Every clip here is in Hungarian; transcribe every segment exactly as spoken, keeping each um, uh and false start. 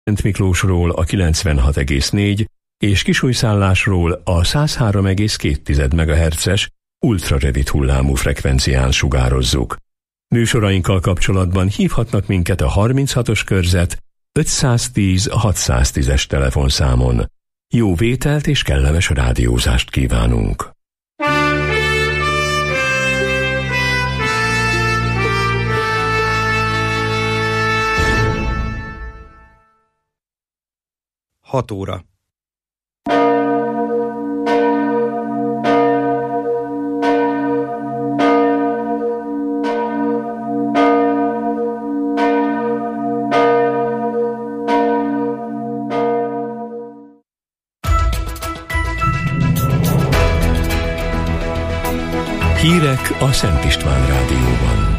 Szent Miklósról a kilencvenhat egész négy és Kisújszállásról a száz három egész két megahertzes ultrarövid hullámú frekvencián sugározzuk. Műsorainkkal kapcsolatban hívhatnak minket a harminchatos körzet ötszáztíz hatszáztízes telefonszámon. Jó vételt és kellemes rádiózást kívánunk! hat óra. Hírek a Szent István Rádióban.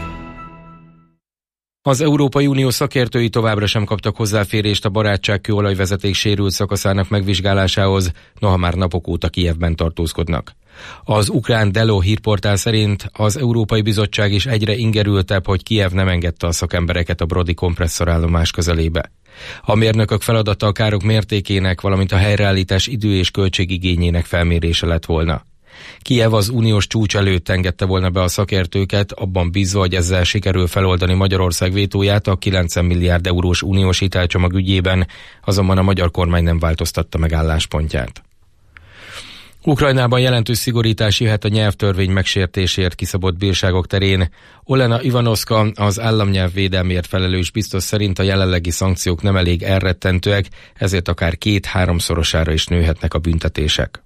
Az Európai Unió szakértői továbbra sem kaptak hozzáférést a barátságkőolajvezeték sérült szakaszának megvizsgálásához, noha már napok óta Kijevben tartózkodnak. Az ukrán Delo hírportál szerint az Európai Bizottság is egyre ingerültebb, hogy Kijev nem engedte a szakembereket a brodi kompresszorállomás közelébe. A mérnökök feladata a károk mértékének, valamint a helyreállítás idő és költségigényének felmérése lett volna. Kijev az uniós csúcs előtt engedte volna be a szakértőket, abban bízva, hogy ezzel sikerül feloldani Magyarország vétóját a kilencven milliárd eurós uniós hitelcsomag ügyében, azonban a magyar kormány nem változtatta meg álláspontját. Ukrajnában jelentős szigorítás jöhet a nyelvtörvény megsértésért kiszabott bírságok terén. Olena Ivanovska, az államnyelv védelmért felelős biztos szerint a jelenlegi szankciók nem elég elrettentőek, ezért akár két-háromszorosára is nőhetnek a büntetések.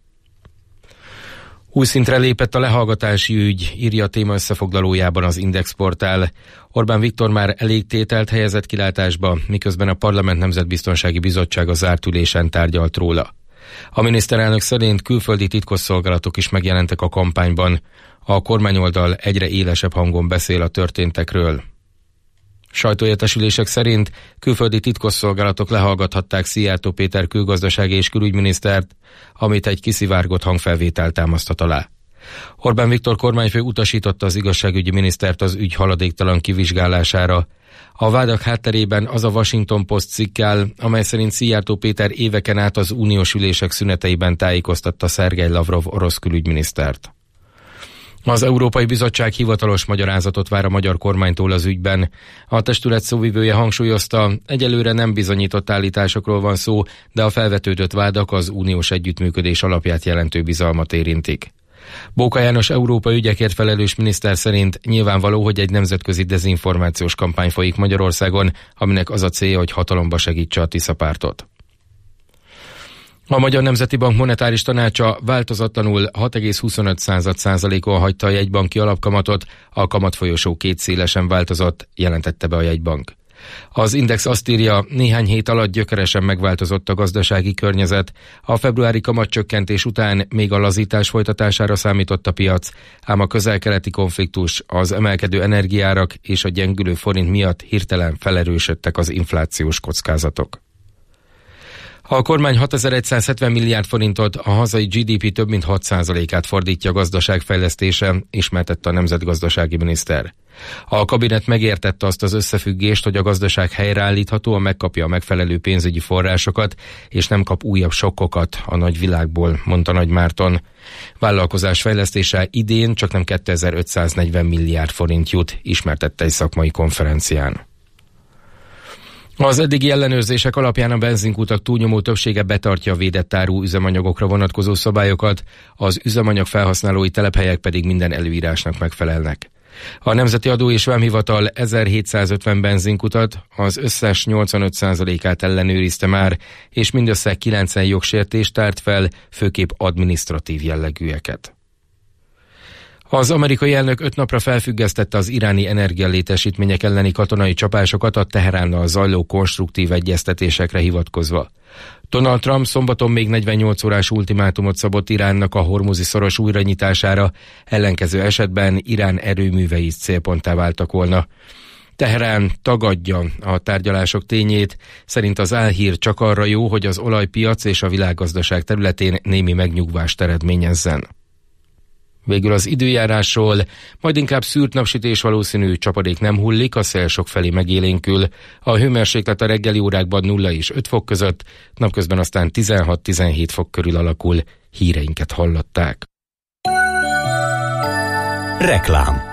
Új szintre lépett a lehallgatási ügy, írja a téma összefoglalójában az Index portál. Orbán Viktor már elég tételt helyezett kilátásba, miközben a Parlament Nemzetbiztonsági Bizottsága zárt ülésen tárgyalt róla. A miniszterelnök szerint külföldi titkosszolgálatok is megjelentek a kampányban. A kormányoldal egyre élesebb hangon beszél a történtekről. Sajtóértesülések szerint külföldi titkosszolgálatok lehallgathatták Szijjártó Péter külgazdasági és külügyminisztert, amit egy kiszivárgott hangfelvétel támasztat alá. Orbán Viktor kormányfő utasította az igazságügyi minisztert az ügy haladéktalan kivizsgálására. A vádak hátterében az a Washington Post cikk áll, amely szerint Szijjártó Péter éveken át az uniós ülések szüneteiben tájékoztatta Szergej Lavrov orosz külügyminisztert. Az Európai Bizottság hivatalos magyarázatot vár a magyar kormánytól az ügyben. A testület szóvivője hangsúlyozta, egyelőre nem bizonyított állításokról van szó, de a felvetődött vádak az uniós együttműködés alapját jelentő bizalmat érintik. Bóka János Európa ügyekért felelős miniszter szerint nyilvánvaló, hogy egy nemzetközi dezinformációs kampány folyik Magyarországon, aminek az a célja, hogy hatalomba segítse a Tisza pártot. A Magyar Nemzeti Bank monetáris tanácsa változatlanul hat egész huszonöt százalékon hagyta a jegybanki alapkamatot, a kamatfolyosó két szélesen változott, jelentette be a jegybank. Az Index azt írja, néhány hét alatt gyökeresen megváltozott a gazdasági környezet. A februári kamatcsökkentés után még a lazítás folytatására számított a piac, ám a közel-keleti konfliktus, az emelkedő energiárak és a gyengülő forint miatt hirtelen felerősödtek az inflációs kockázatok. A kormány hatezer-százhetven milliárd forintot, a hazai gé dé pé több mint hat százalékát fordítja a gazdaságfejlesztésre, ismertette a nemzetgazdasági miniszter. A kabinet megértette azt az összefüggést, hogy a gazdaság helyreállítható, megkapja a megfelelő pénzügyi forrásokat, és nem kap újabb sokkokat a nagy világból, mondta Nagy Márton. Vállalkozás fejlesztése idén csaknem kétezer-ötszáznegyven milliárd forint jut, ismertette egy szakmai konferencián. Az eddigi ellenőrzések alapján a benzinkutak túlnyomó többsége betartja a védett áru üzemanyagokra vonatkozó szabályokat, az üzemanyag felhasználói telephelyek pedig minden előírásnak megfelelnek. A Nemzeti Adó és Vámhivatal ezerhétszázötven benzinkutat, az összes nyolcvanöt százalékát ellenőrizte már, és mindössze kilencven jogsértést tárt fel, főképp adminisztratív jellegűeket. Az amerikai elnök öt napra felfüggesztette az iráni energialétesítmények elleni katonai csapásokat a Teheránnal zajló konstruktív egyeztetésekre hivatkozva. Donald Trump szombaton még negyvennyolc órás ultimátumot szabott Iránnak a hormuzi szoros újranyitására, ellenkező esetben Irán erőművei célponttá váltak volna. Teherán tagadja a tárgyalások tényét, szerint az álhír csak arra jó, hogy az olajpiac és a világgazdaság területén némi megnyugvást eredményezzen. Végül az időjárásról, majd inkább szűrt napsütés valószínű, csapadék nem hullik, a szél sokfelé megélénkül. A hőmérséklet a reggeli órákban nulla és öt fok között, napközben aztán tizenhat-tizenhét fok körül alakul. Híreinket hallották. Reklám.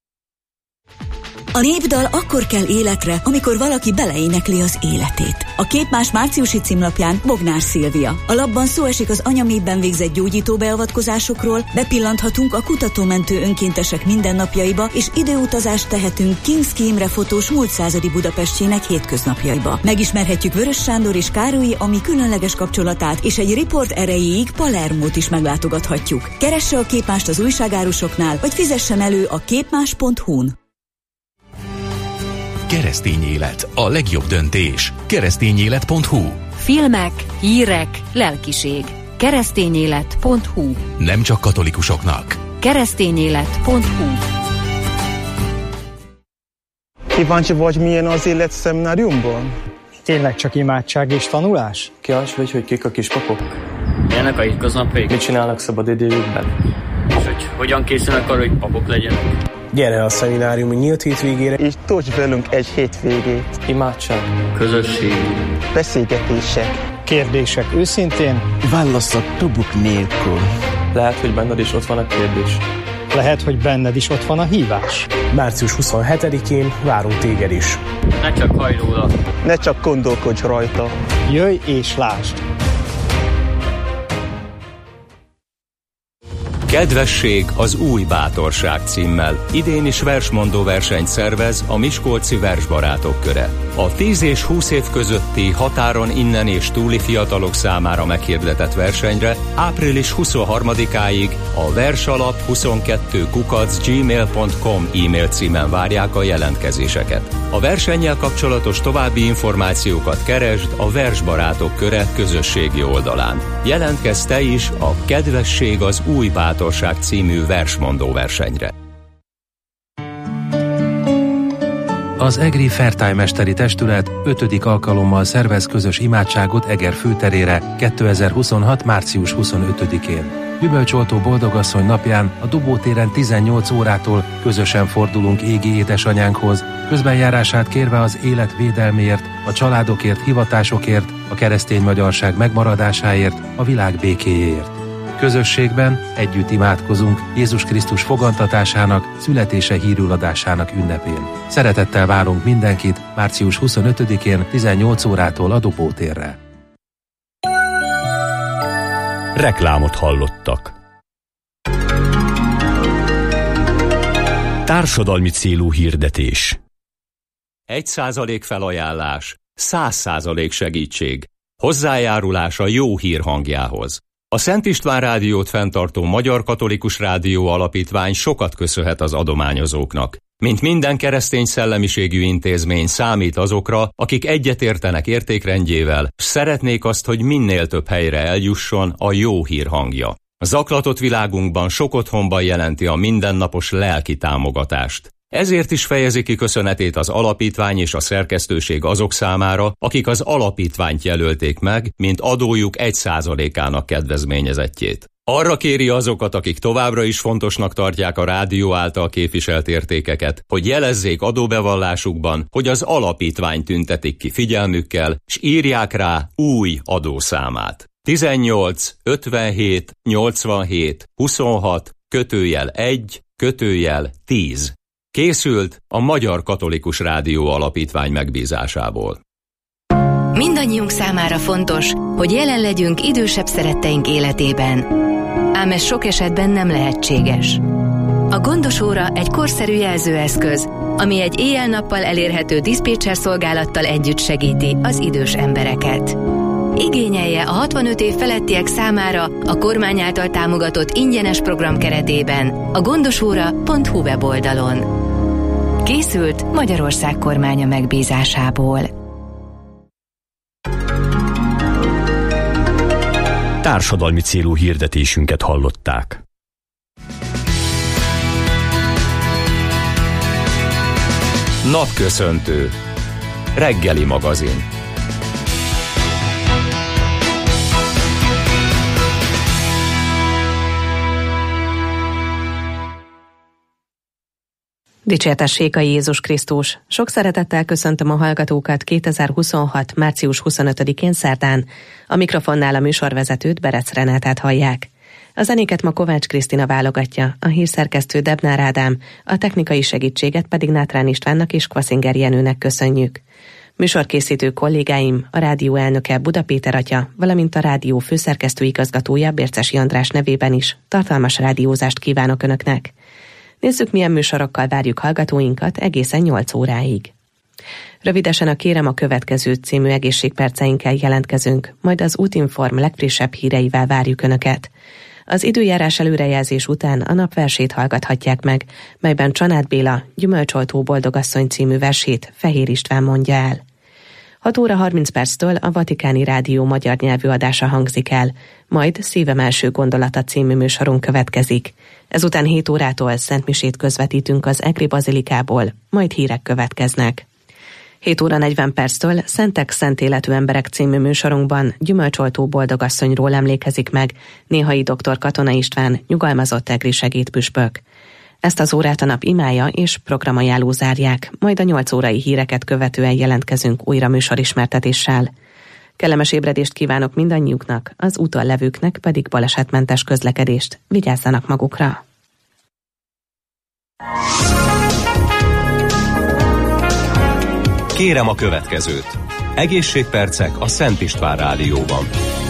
A népdal akkor kell életre, amikor valaki beleénekli az életét. A Képmás márciusi címlapján Bognár Szilvia. A lapban szó esik az anyaméhben végzett gyógyító beavatkozásokról, bepillanthatunk a kutatómentő önkéntesek mindennapjaiba, és időutazást tehetünk Kinszki Imre fotós múlt századi Budapestjének hétköznapjaiba. Megismerhetjük Vörös Sándor és Károlyi Ami különleges kapcsolatát, és egy riport erejéig Palermót is meglátogathatjuk. Keresse a Képmást az újságárusoknál, vagy fizessen elő a képmás pont hu-n. Keresztény élet, a legjobb döntés. keresztényélet pont hu. Filmek, hírek, lelkiség. keresztényélet pont hu. Nem csak katolikusoknak. keresztényélet pont hu. Kíváncsi vagy, milyen az élet szemináriumban? Tényleg csak imádság és tanulás? Kíváncsi vagy, hogy kik a kispapok? Milyenek a hétköznapjaik? Mit csinálnak szabadidejükben? És hogy hogyan készülnek arra, hogy papok legyenek? Gyere a szemináriumi nyílt hétvégére, És tölts velünk egy hétvégét. imádság, Közösség. Beszélgetések. Kérdések őszintén? Válaszok tubuk nélkül. lehet, hogy benned is ott van a kérdés. Lehet, hogy benned is ott van a hívás. március huszonhetedikén várunk téged is. Ne csak hajj róla. Ne csak gondolkodj rajta. Jöjj és lásd! Kedvesség az új bátorság címmel idén is versmondó versenyt szervez a Miskolci Versbarátok Köre. A tíz és húsz év közötti határon innen és túli fiatalok számára meghirdetett versenyre április huszonharmadikáig a versalap huszonkettő kukac gmail pont com e-mail címen várják a jelentkezéseket. A versennyel kapcsolatos további információkat keresd a Versbarátok Köre közösségi oldalán. Jelentkezz te is a Kedvesség az új bátorság című versmondó versenyre. Az Egri Fertájmesteri Testület ötödik alkalommal szervez közös imádságot Eger főterére kétezer-huszonhat. március huszonötödikén. Gyümölcsoltó Boldogasszony napján a Dobótéren tizennyolc órától közösen fordulunk égi édesanyánkhoz, közbenjárását kérve az élet védelméért, a családokért, hivatásokért, a keresztény magyarság megmaradásáért, a világ békéjéért. Közösségben együtt imádkozunk Jézus Krisztus fogantatásának, születése hírüladásának ünnepén. Szeretettel várunk mindenkit március huszonötödikén tizennyolc órától a Dobótérre. Reklámot hallottak. Társadalmi célú hirdetés. Egy százalék felajánlás, száz százalék segítség. Hozzájárulás a jó hír hangjához. A Szent István Rádiót fenntartó Magyar Katolikus Rádió Alapítvány sokat köszönhet az adományozóknak. Mint minden keresztény szellemiségű intézmény számít azokra, akik egyetértenek értékrendjével, s szeretnék azt, hogy minél több helyre eljusson a jó hír hangja. A zaklatott világunkban sok otthonban jelenti a mindennapos lelki támogatást. Ezért is fejezi ki köszönetét az alapítvány és a szerkesztőség azok számára, akik az alapítványt jelölték meg, mint adójuk egy százalékának kedvezményezettjét. Arra kéri azokat, akik továbbra is fontosnak tartják a rádió által képviselt értékeket, hogy jelezzék adóbevallásukban, hogy az alapítvány tüntetik ki figyelmükkel, s írják rá új adószámát. tizennyolc ötvenhét nyolcvanhét huszonhat kötőjel egy kötőjel tíz. Készült a Magyar Katolikus Rádió Alapítvány megbízásából. Mindannyiunk számára fontos, hogy jelen legyünk idősebb szeretteink életében. Ám ez sok esetben nem lehetséges. A gondos óra egy korszerű jelzőeszköz, ami egy éjjel-nappal elérhető diszpécser szolgálattal együtt segíti az idős embereket. Igényelje a hatvanöt év felettiek számára a kormány által támogatott ingyenes program keretében a gondosóra pont hu weboldalon. Készült Magyarország kormánya megbízásából. Társadalmi célú hirdetésünket hallották. Napköszöntő. Reggeli magazin. Dicsértessék a Jézus Krisztus! Sok szeretettel köszöntöm a hallgatókat kétezer-huszonhat. március huszonötödikén szerdán. A mikrofonnál a műsorvezetőt, Berec Renátát hallják. A zenéket ma Kovács Krisztina válogatja, a hírszerkesztő Debnár Ádám, a technikai segítséget pedig Nátrán Istvánnak és Kvaszinger Jenőnek köszönjük. Műsorkészítő kollégáim, a rádió elnöke Buda Péter atya, valamint a rádió főszerkesztő igazgatója Bércesi András nevében is tartalmas rádiózást kívánok Önöknek. Nézzük, milyen műsorokkal várjuk hallgatóinkat egészen nyolc óráig. Rövidesen a Kérem a következő című egészségperceinkkel jelentkezünk, majd az Útinform legfrissebb híreivel várjuk Önöket. Az időjárás előrejelzés után a napversét hallgathatják meg, melyben Csanád Béla Gyümölcsoltó boldogasszony című versét Fehér István mondja el. hat óra harminc perctől a Vatikáni Rádió magyar nyelvű adása hangzik el, majd Szívem első gondolata című műsorunk következik. Ezután hét órától szentmisét közvetítünk az Egri Bazilikából, majd hírek következnek. hét óra negyven perctől Szentek szent életű emberek című műsorunkban Gyümölcsoltó boldogasszonyról emlékezik meg néhai dr. Katona István, nyugalmazott egri segédpüspök. Ezt az órát a nap imája és programajánló zárják, majd a nyolc órai híreket követően jelentkezünk újra műsorismertetéssel. Kellemes ébredést kívánok mindannyiuknak, az úton levőknek pedig balesetmentes közlekedést. Vigyázzanak magukra! Kérem a következőt. Egészségpercek a Szent István Rádióban.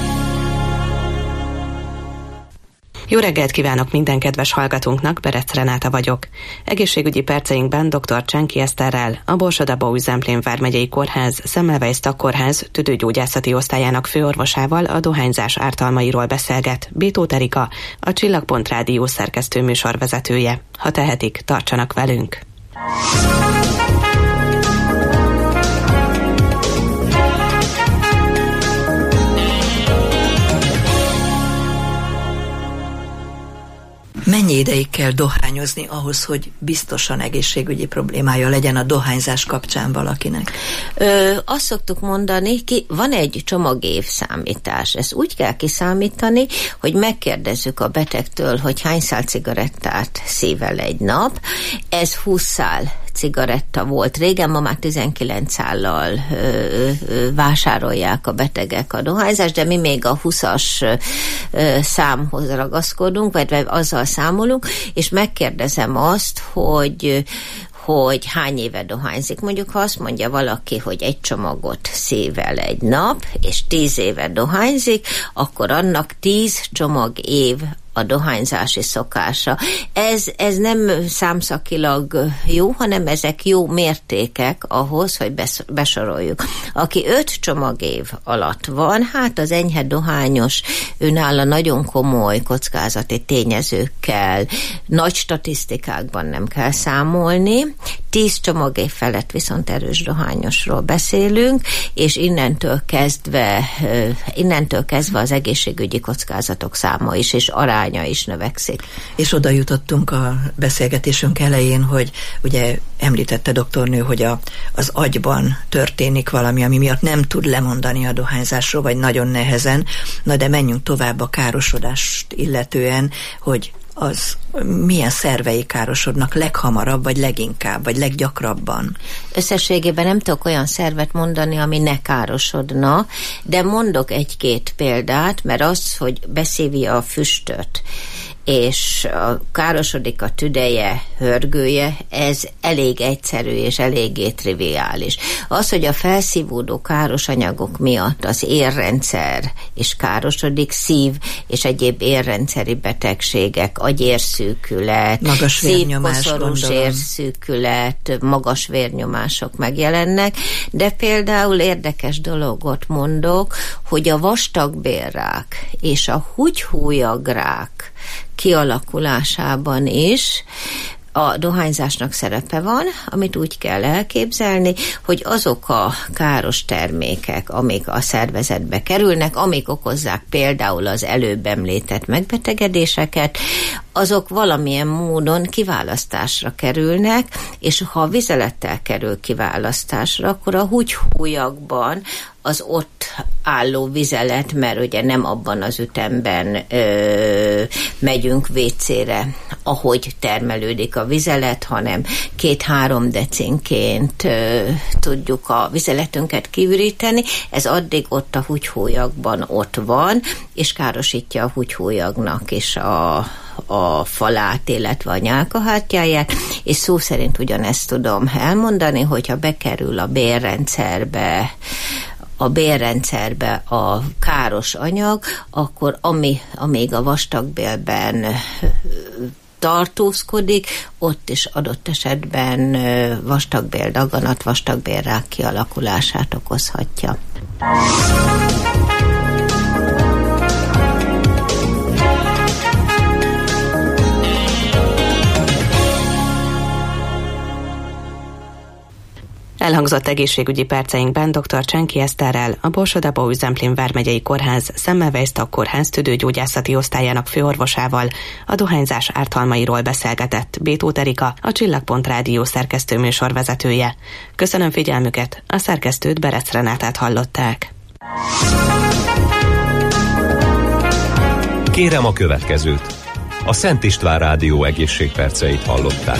Jó reggelt kívánok minden kedves hallgatónknak, Berec Renáta vagyok. Egészségügyi perceinkben dr. Csenki Eszterrel, a Borsod-Abaúj-Zemplén vármegyei kórház Semmelweis Tagkórház tüdőgyógyászati osztályának főorvosával a dohányzás ártalmairól beszélget Bétót Erika, a Csillagpont Rádió szerkesztő műsorvezetője. Ha tehetik, tartsanak velünk! Mennyi ideig kell dohányozni ahhoz, hogy biztosan egészségügyi problémája legyen a dohányzás kapcsán valakinek? Ö, azt szoktuk mondani, ki van egy csomagév számítás. Ezt úgy kell kiszámítani, hogy megkérdezzük a betegtől, hogy hány szál cigarettát szível egy nap. Ez húsz szál cigaretta volt régen, ma már tizenkilenc szállal ö, ö, vásárolják a betegek a dohányzást, de mi még a húszas ö, számhoz ragaszkodunk, vagy, vagy azzal számolunk, és megkérdezem azt, hogy hogy hány éve dohányzik. Mondjuk, ha azt mondja valaki, hogy egy csomagot szível egy nap, és tíz éve dohányzik, akkor annak tíz csomag év a dohányzási szokása. Ez, ez nem számszakilag jó, hanem ezek jó mértékek ahhoz, hogy besoroljuk. Aki öt csomagév alatt van, hát az enyhe dohányos, önálló nagyon komoly kockázati tényezőkkel, nagy statisztikákban nem kell számolni. Tíz csomagév felett viszont erős dohányosról beszélünk, és innentől kezdve, innentől kezdve az egészségügyi kockázatok száma is, és aránya is növekszik. És oda jutottunk a beszélgetésünk elején, hogy ugye említette doktornő, hogy a, az agyban történik valami, ami miatt nem tud lemondani a dohányzásról, vagy nagyon nehezen. Na de menjünk tovább a károsodást illetően, hogy az milyen szervei károsodnak leghamarabb, vagy leginkább, vagy leggyakrabban? Összességében nem tudok olyan szervet mondani, ami ne károsodna, de mondok egy-két példát, mert az, hogy beszívja a füstöt, és a, károsodik a tüdeje, hörgője, ez elég egyszerű és eléggé triviális. Az, hogy a felszívódó káros anyagok miatt az érrendszer is károsodik, szív és egyéb érrendszeri betegségek, agyérszűkület, magas vérnyomás, szívkoszorús érszűkület, magas vérnyomások megjelennek, de például érdekes dologot mondok, hogy a vastagbélrák és a húgyhólyagrák kialakulásában is a dohányzásnak szerepe van, amit úgy kell elképzelni, hogy azok a káros termékek, amik a szervezetbe kerülnek, amik okozzák például az előbb említett megbetegedéseket, azok valamilyen módon kiválasztásra kerülnek, és ha a vizelettel kerül kiválasztásra, akkor a húgyhólyagban az ott álló vizelet, mert ugye nem abban az ütemben ö, megyünk vécére, ahogy termelődik a vizelet, hanem két-három decinként ö, tudjuk a vizeletünket kiüríteni, ez addig ott a húgyhólyagban ott van, és károsítja a húgyhólyagnak is a, a falát, illetve a nyálkahártyáját, és szó szerint ugyanezt tudom elmondani, hogyha bekerül a bélrendszerbe, a bélrendszerbe a káros anyag, akkor ami, amíg a vastagbélben tartózkodik, ott is adott esetben vastagbéldaganat, vastagbélrák kialakulását okozhatja. Elhangzott egészségügyi perceinkben dr. Csenki Eszterrel, a Borsod-Abaúj-Zemplén vármegyei kórház Semmelweis kórház tüdőgyógyászati osztályának főorvosával a dohányzás ártalmairól beszélgetett Bétóth Erika, a Csillagpont Rádió szerkesztő műsorvezetője. Köszönöm figyelmüket, a szerkesztőt, Berec Renátát hallották. Kérem a következőt. A Szent István Rádió egészségperceit hallották.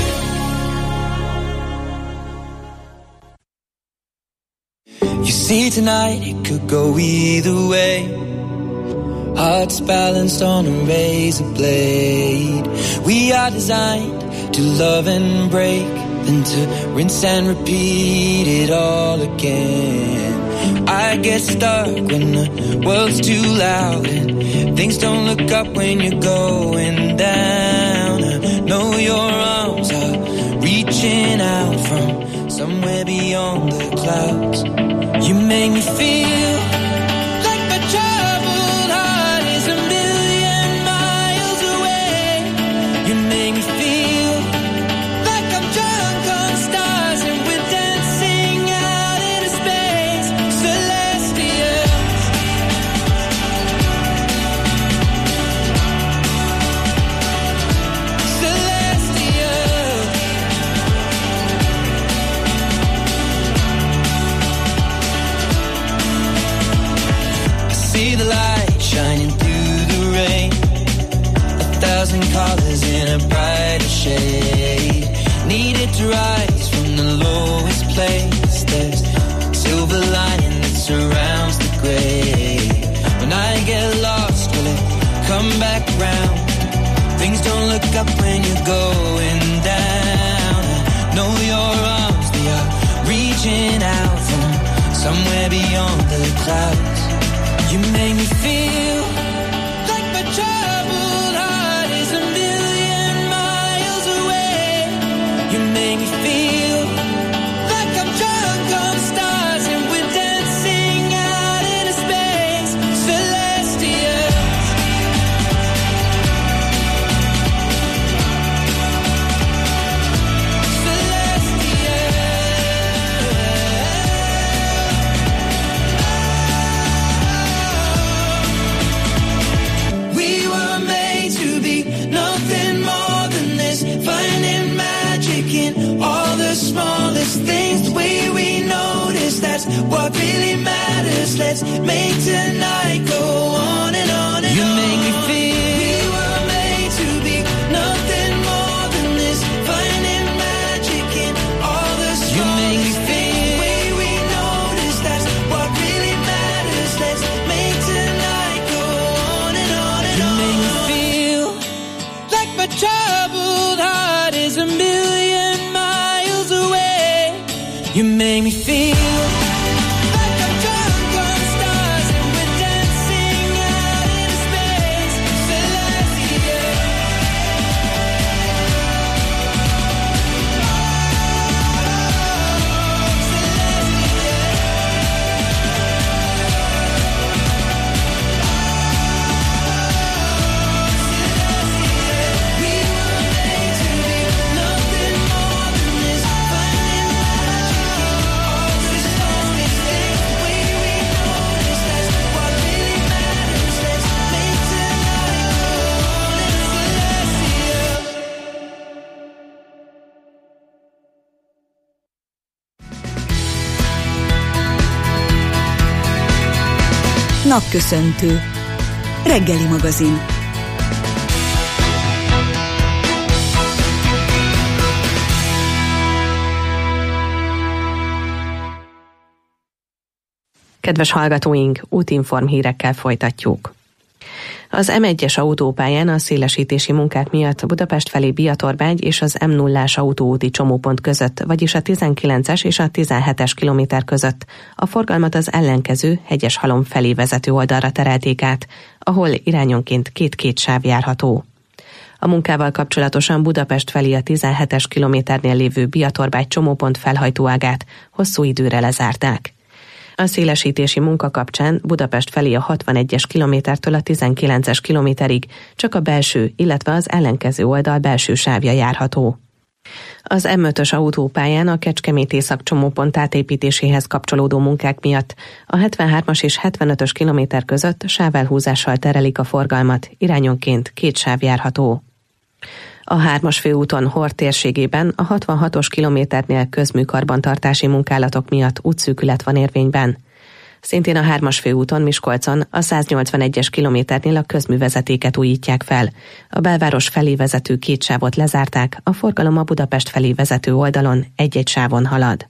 You see tonight it could go either way. Hearts balanced on a razor blade. We are designed to love and break, then to rinse and repeat it all again. I get stuck when the world's too loud and things don't look up when you're going down. I know your arms are reaching out from somewhere beyond the clouds. You make me feel like my troubled heart is a million miles away. You make me feel like I'm drunk on stars and we're dancing out into space. Celestial. Celestial. See the light shining through the rain, a thousand colors in a brighter shade. Needed to rise from the lowest place. There's silver lining that surrounds the gray. When I get lost, will it come back round? Things don't look up when you're going down. I know your arms, they are reaching out from somewhere beyond the clouds. You make me feel like my troubled heart is a million miles away. You make me feel like I'm drunk on stars and we're dancing out into space. Celestial. Smallest things, the way we notice, that's what really matters. Let's make tonight go on and on and you on. You make me feel we were made to be nothing more than this, finding magic in all the smallest you make me feel the way we notice, that's what really matters. Let's make tonight go on and on and you on. You make me feel like my troubled heart is a million miles away. You make me feel like I'm drunk on stars and we're dancing out into space. Celestial. We were made to be nothing more than this, finding magic in all Napköszöntő. Reggeli magazin. Kedves hallgatóink, útinform hírekkel folytatjuk. Az em egyes autópályán a szélesítési munkák miatt Budapest felé Biatorbágy és az em nullás autóúti csomópont között, vagyis a tizenkilences és a tizenhetes kilométer között a forgalmat az ellenkező Hegyeshalom felé vezető oldalra terelték át, ahol irányonként két-két sáv járható. A munkával kapcsolatosan Budapest felé a tizenhetes kilométernél lévő Biatorbágy csomópont felhajtóágát hosszú időre lezárták. A szélesítési munka kapcsán Budapest felé a hatvanegyes kilométertől a tizenkilences kilométerig csak a belső, illetve az ellenkező oldal belső sávja járható. Az em ötös autópályán a Kecskemét Észak csomópont átépítéséhez kapcsolódó munkák miatt a hetvenhármas és hetvenötös kilométer között sávelhúzással terelik a forgalmat, irányonként két sáv járható. A hármas főúton Hord térségében a hatvanhatos kilométernél közműkarbantartási munkálatok miatt útszűkület van érvényben. Szintén a hármas főúton Miskolcon a száznyolcvanegyes kilométernél a közművezetéket újítják fel. A belváros felé vezető két sávot lezárták, a forgalom a Budapest felé vezető oldalon egy-egy sávon halad.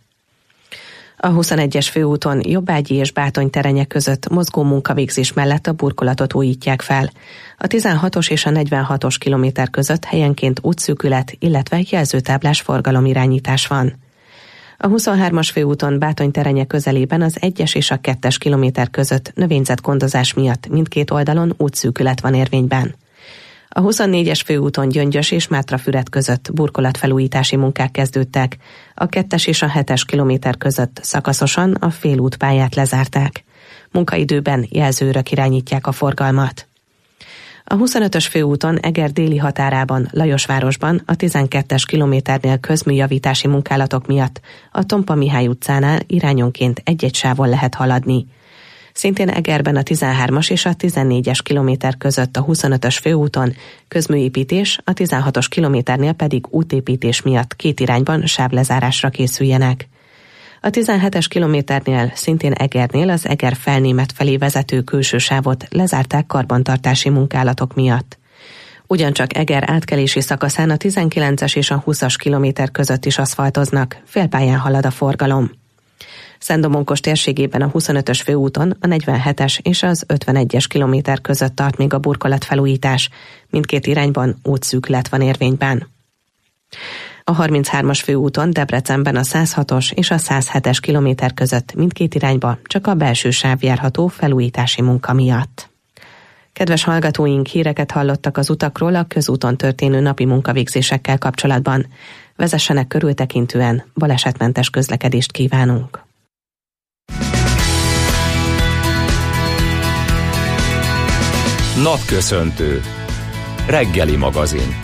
A huszonegyes főúton Jobbágyi és Bátony terenye között mozgó munkavégzés mellett a burkolatot újítják fel. A tizenhatos és a negyvenhatos kilométer között helyenként útszűkület, illetve jelzőtáblás forgalomirányítás van. A huszonhármas főúton Bátony terenye közelében az egyes és a kettes kilométer között növényzetgondozás miatt mindkét oldalon útszűkület van érvényben. A huszonnégyes főúton Gyöngyös és Mátrafüred között burkolatfelújítási munkák kezdődtek. A kettes és a hetes kilométer között szakaszosan a félútpályát lezárták. Munkaidőben jelzőrök irányítják a forgalmat. A huszonötös főúton Eger déli határában, Lajosvárosban a tizenkettes kilométernél közműjavítási munkálatok miatt a Tompa Mihály utcánál irányonként egy-egy sávon lehet haladni. Szintén Egerben a tizenhármas és a tizennégyes kilométer között a huszonötös főúton közműépítés, a tizenhatos kilométernél pedig útépítés miatt két irányban sávlezárásra készüljenek. A tizenhetes kilométernél szintén Egernél az Eger Felnémet felé vezető külső sávot lezárták karbantartási munkálatok miatt. Ugyancsak Eger átkelési szakaszán a tizenkilences és a húszas kilométer között is aszfaltoznak, félpályán halad a forgalom. Szent-Domonkos térségében a huszonötös főúton a negyvenhetes és az ötvenegyes kilométer között tart még a burkolatfelújítás, mindkét irányban útszűkület van érvényben. A harminchármas főúton Debrecenben a százhatos és a százhetes kilométer között mindkét irányba csak a belső sáv járható felújítási munka miatt. Kedves hallgatóink, híreket hallottak az utakról a közúton történő napi munkavégzésekkel kapcsolatban. Vezessenek körültekintően, balesetmentes közlekedést kívánunk! Napköszöntő. Reggeli magazin.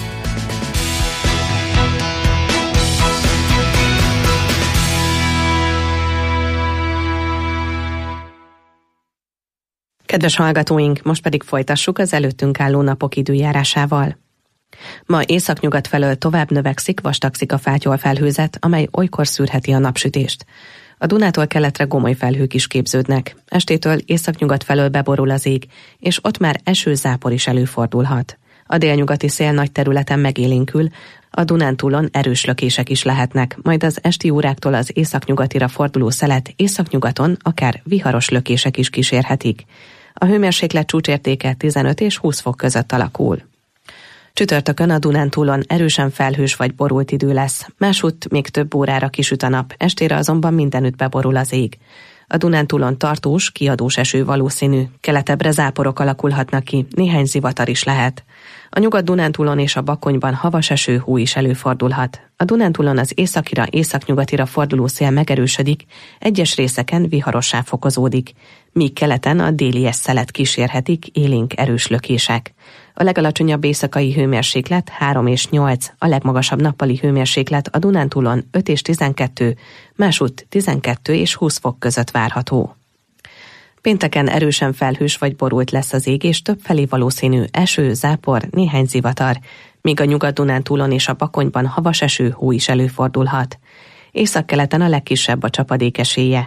Kedves hallgatóink, most pedig folytassuk az előttünk álló napok időjárásával. Ma északnyugat felől tovább növekszik, vastagszik a fátyolfelhőzet, amely olykor szűrheti a napsütést. A Dunától keletre gomoly felhők is képződnek. Estétől északnyugat felől beborul az ég, és ott már eső-zápor is előfordulhat. A délnyugati szél nagy területen megélénkül, a Dunántúlon erős lökések is lehetnek, majd az esti óráktól az északnyugatira forduló szelet északnyugaton akár viharos lökések is kísérhetik. A hőmérséklet csúcsértéke tizenöt és húsz fok között alakul. Csütörtökön a Dunántúlon erősen felhős vagy borult idő lesz, másútt még több órára kisüt a nap, estére azonban mindenütt beborul az ég. A Dunántúlon tartós, kiadós eső valószínű, keletebbre záporok alakulhatnak ki, néhány zivatar is lehet. A Nyugat-Dunántúlon és a Bakonyban havas eső, hó is előfordulhat. A Dunántúlon az északira, északnyugatira forduló szél megerősödik, egyes részeken viharossá fokozódik, míg keleten a délies szelet kísérhetik élénk erős lökések. A legalacsonyabb éjszakai hőmérséklet három és nyolc, a legmagasabb nappali hőmérséklet a Dunántúlon öt és tizenkettő, másútt tizenkettő és húsz fok között várható. Pénteken erősen felhős vagy borult lesz az ég, és többfelé valószínű eső, zápor, néhány zivatar, míg a Nyugat-Dunántúlon és a Bakonyban havas eső, hó is előfordulhat. Északkeleten a legkisebb a csapadék esélye.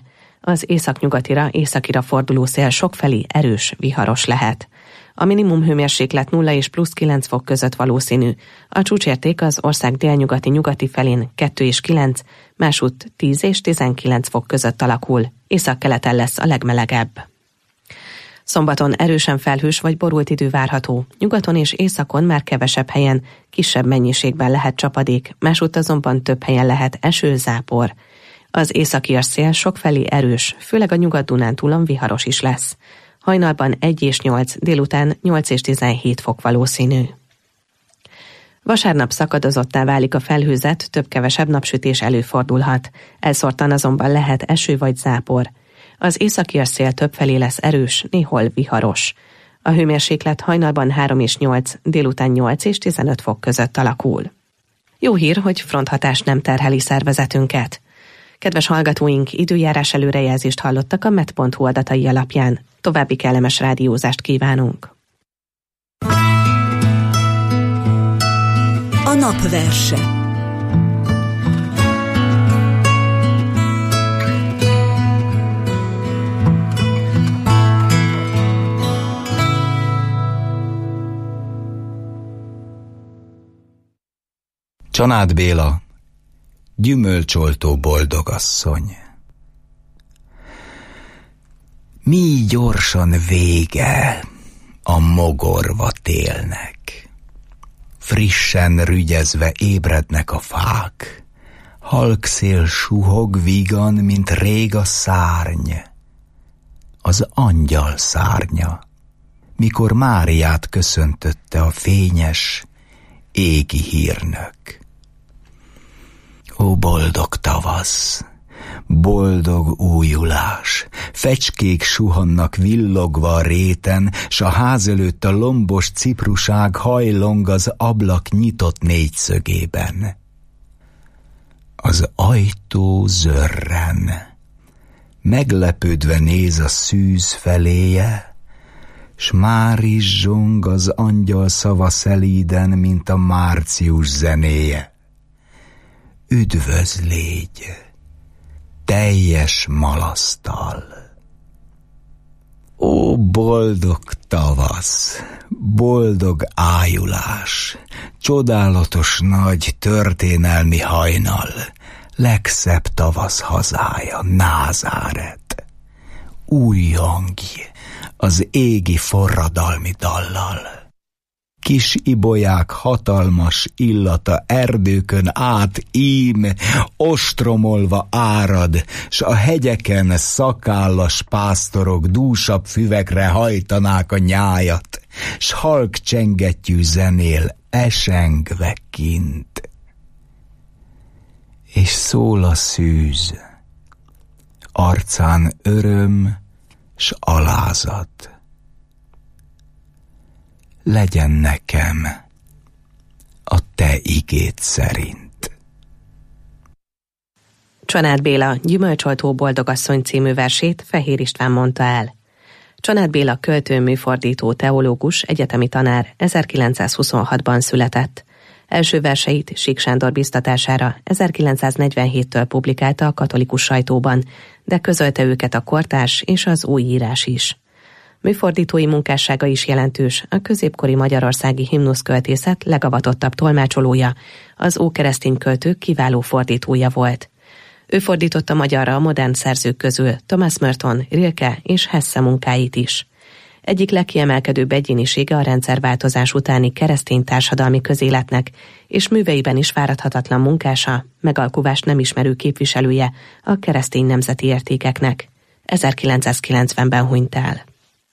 az északnyugatira, északira forduló szél sokfelé erős, viharos lehet. A minimum hőmérséklet nulla és plusz kilenc fok között valószínű. A csúcsérték az ország délnyugati nyugati felén kettő és kilenc, másútt tíz és tizenkilenc fok között alakul. Északkeleten lesz a legmelegebb. Szombaton erősen felhős vagy borult idő várható. Nyugaton és északon már kevesebb helyen, kisebb mennyiségben lehet csapadék, másútt azonban több helyen lehet eső, zápor. Az északi szél sokfelé erős, főleg a Nyugat-Dunántúlon viharos is lesz. Hajnalban egy és nyolc, délután nyolc és tizenhét fok valószínű. Vasárnap szakadozottá válik a felhőzet, több-kevesebb napsütés előfordulhat. Elszórtan azonban lehet eső vagy zápor. Az északi szél többfelé lesz erős, néhol viharos. A hőmérséklet hajnalban három és nyolc, délután nyolc és tizenöt fok között alakul. Jó hír, hogy fronthatás nem terheli szervezetünket. Kedves hallgatóink, időjárás előrejelzést hallottak a met pont hu adatai alapján. További kellemes rádiózást kívánunk. A napverse. Csanád Béla, gyümölcsoltó boldogasszony. Mi gyorsan vége a mogorva télnek, frissen rügyezve ébrednek a fák, halk szél suhog vígan, mint rég a szárny, az angyal szárnya, mikor Máriát köszöntötte a fényes, égi hírnök. Ó, boldog tavasz, boldog újulás, fecskék suhannak villogva a réten, s a ház előtt a lombos cipruság hajlong az ablak nyitott négyszögében. Az ajtó zörren, meglepődve néz a szűz feléje, s már is zsong az angyal szava szelíden, mint a március zenéje. Üdvözlégy, teljes malasztal! Ó, boldog tavasz, boldog ájulás, csodálatos nagy történelmi hajnal, legszebb tavasz hazája, Názáret. Új hangj az égi forradalmi dallal. Kis ibolyák hatalmas illata erdőkön át ím, ostromolva árad, s a hegyeken szakállas pásztorok dúsabb füvekre hajtanák a nyájat, s halk csengettyű zenél esengve kint. És szól a szűz, arcán öröm s alázat. Legyen nekem a te igéd szerint. Csanád Béla Gyümölcsoltó boldogasszony című versét Fehér István mondta el. Csanád Béla költő, műfordító, teológus, egyetemi tanár, ezerkilencszázhuszonhatban született. Első verseit Sík Sándor biztatására ezerkilencszáznegyvenhéttől publikálta a katolikus sajtóban, de közölte őket a kortárs és az új írás is. Műfordítói munkássága is jelentős, a középkori magyarországi himnuszköltészet legavatottabb tolmácsolója, az ókeresztény költők kiváló fordítója volt. Ő fordította magyarra a modern szerzők közül Thomas Merton, Rilke és Hesse munkáit is. Egyik legkiemelkedőbb egyénisége a rendszerváltozás utáni keresztény társadalmi közéletnek, és műveiben is fáradhatatlan munkása, megalkuvást nem ismerő képviselője a keresztény nemzeti értékeknek. ezerkilencszázkilencvenben hunyt el.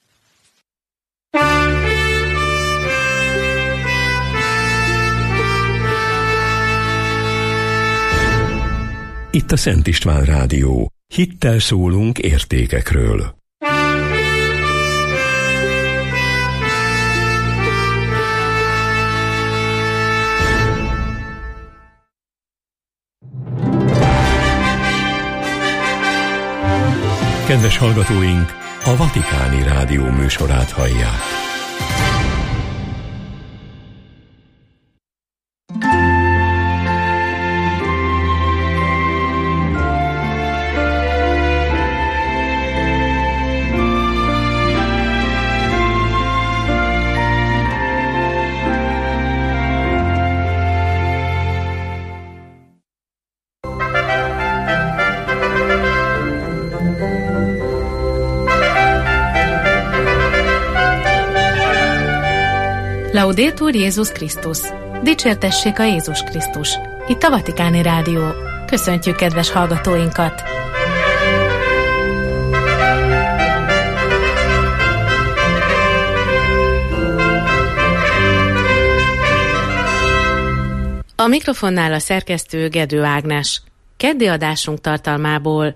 Itt a Szent István Rádió. Hittel szólunk értékekről. Kedves hallgatóink, a Vatikáni Rádió műsorát hallják. Laudetur Jézus Krisztus! Dicsértessék a Jézus Krisztus! Itt a Vatikáni Rádió. Köszöntjük kedves hallgatóinkat! A mikrofonnál a szerkesztő Gedő Ágnes. Keddi adásunk tartalmából: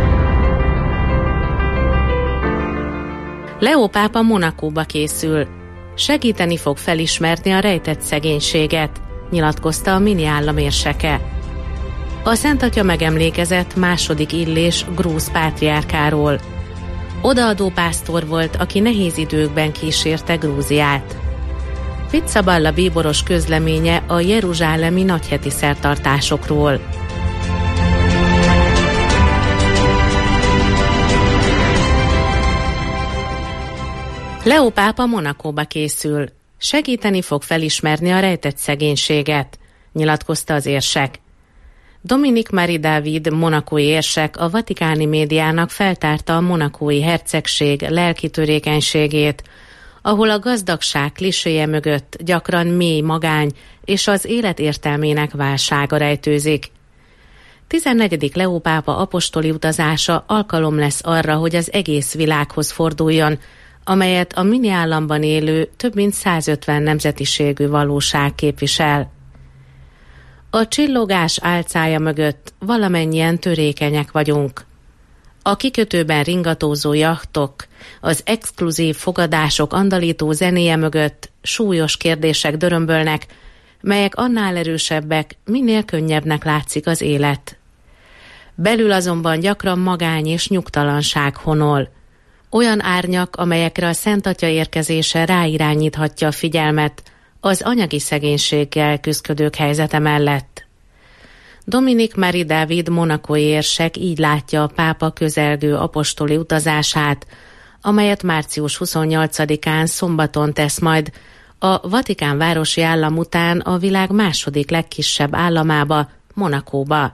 Leó pápa Monacóba készül. Segíteni fog felismerni a rejtett szegénységet, nyilatkozta a mini államérseke. A Szent Atya megemlékezett második Illés grúz pátriárkáról. Odaadó pásztor volt, aki nehéz időkben kísérte Grúziát. Pizzaballa bíboros közleménye a jeruzsálemi nagyheti szertartásokról. Leó pápa Monacóba készül. Segíteni fog felismerni a rejtett szegénységet, nyilatkozta az érsek. Dominique Marie David monacói érsek a vatikáni médiának feltárta a monacói hercegség lelki törékenységét, ahol a gazdagság kliséje mögött gyakran mély magány és az élet értelmének válsága rejtőzik. tizennegyedik Leó pápa apostoli utazása alkalom lesz arra, hogy az egész világhoz forduljon, amelyet a mini államban élő több mint százötven nemzetiségű valóság képvisel. A csillogás álcája mögött valamennyien törékenyek vagyunk. A kikötőben ringatózó jachtok, az exkluzív fogadások andalító zenéje mögött súlyos kérdések dörömbölnek, melyek annál erősebbek, minél könnyebbnek látszik az élet. Belül azonban gyakran magány és nyugtalanság honol. Olyan árnyak, amelyekre a Szent Atya érkezése ráirányíthatja a figyelmet az anyagi szegénységgel küszködők helyzete mellett. Dominique Marie David monacói érsek így látja a pápa közelgő apostoli utazását, amelyet március huszonnyolcadikán szombaton tesz majd a Vatikán városi állam után a világ második legkisebb államába, Monacóba.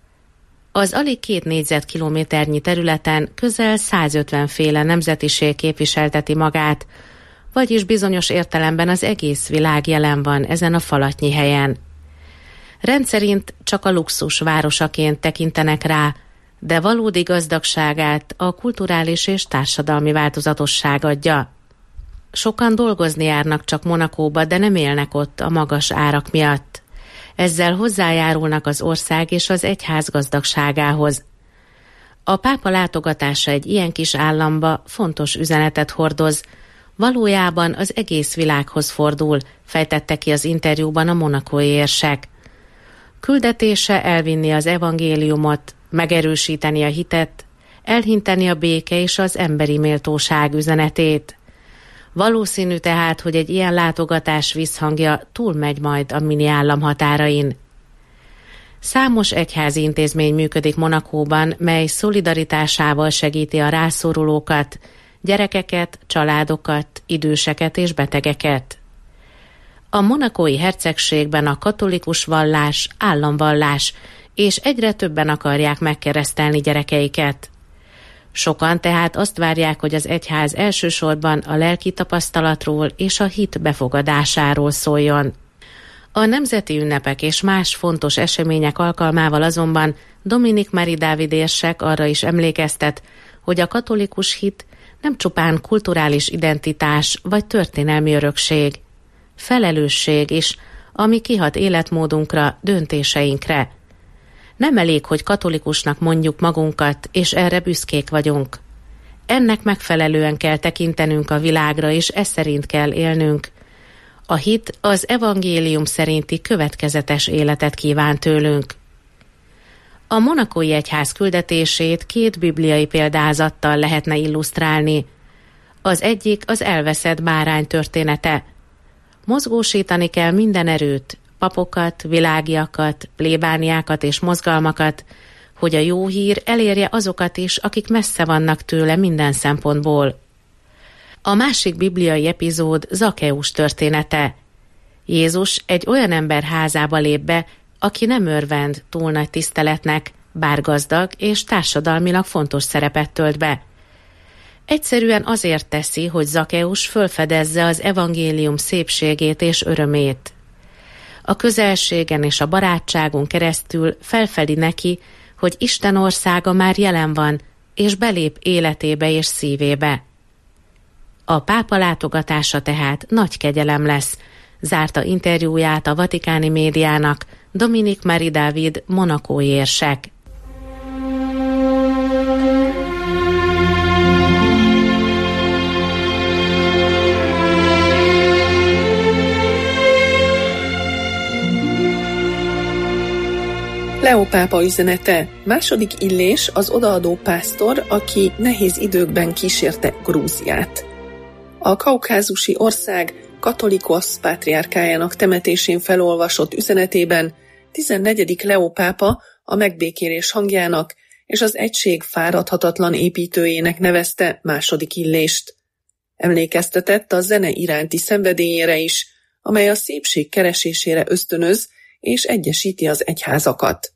Az alig két négyzetkilométernyi területen közel százötven féle nemzetiség képviselteti magát, vagyis bizonyos értelemben az egész világ jelen van ezen a falatnyi helyen. Rendszerint csak a luxus városaként tekintenek rá, de valódi gazdagságát a kulturális és társadalmi változatosság adja. Sokan dolgozni járnak csak Monacóba, de nem élnek ott a magas árak miatt. Ezzel hozzájárulnak az ország és az egyház gazdagságához. A pápa látogatása egy ilyen kis államba fontos üzenetet hordoz, valójában az egész világhoz fordul, fejtette ki az interjúban a monacói érsek. Küldetése elvinni az evangéliumot, megerősíteni a hitet, elhinteni a béke és az emberi méltóság üzenetét. Valószínű tehát, hogy egy ilyen látogatás visszhangja túlmegy majd a mini állam határain. Számos egyházi intézmény működik Monacóban, mely szolidaritásával segíti a rászorulókat, gyerekeket, családokat, időseket és betegeket. A monacói hercegségben a katolikus vallás államvallás, és egyre többen akarják megkeresztelni gyerekeiket. Sokan tehát azt várják, hogy az egyház elsősorban a lelki tapasztalatról és a hit befogadásáról szóljon. A nemzeti ünnepek és más fontos események alkalmával azonban Dominique Marie David érsek arra is emlékeztet, hogy a katolikus hit nem csupán kulturális identitás vagy történelmi örökség, felelősség is, ami kihat életmódunkra, döntéseinkre. Nem elég, hogy katolikusnak mondjuk magunkat, és erre büszkék vagyunk. Ennek megfelelően kell tekintenünk a világra, és ez szerint kell élnünk. A hit az evangélium szerinti következetes életet kíván tőlünk. A monacói egyház küldetését két bibliai példázattal lehetne illusztrálni. Az egyik az elveszett bárány története. Mozgósítani kell minden erőt, papokat, világiakat, plébániákat és mozgalmakat, hogy a jó hír elérje azokat is, akik messze vannak tőle minden szempontból. A másik bibliai epizód Zakkeus története. Jézus egy olyan ember házába lép be, aki nem örvend túl nagy tiszteletnek, bár gazdag és társadalmilag fontos szerepet tölt be. Egyszerűen azért teszi, hogy Zakeus fölfedezze az evangélium szépségét és örömét. A közelségen és a barátságon keresztül felfedi neki, hogy Isten országa már jelen van, és belép életébe és szívébe. A pápa látogatása tehát nagy kegyelem lesz, zárta interjúját a vatikáni médiának Dominique Marie David monakói érsek. Leó pápa üzenete. Második Illés az odaadó pásztor, aki nehéz időkben kísérte Grúziát. A kaukázusi ország katolikosz pátriárkájának temetésén felolvasott üzenetében tizennegyedik Leó pápa a megbékélés hangjának és az egység fáradhatatlan építőjének nevezte második Illést. Emlékeztetett a zene iránti szenvedélyére is, amely a szépség keresésére ösztönöz és egyesíti az egyházakat.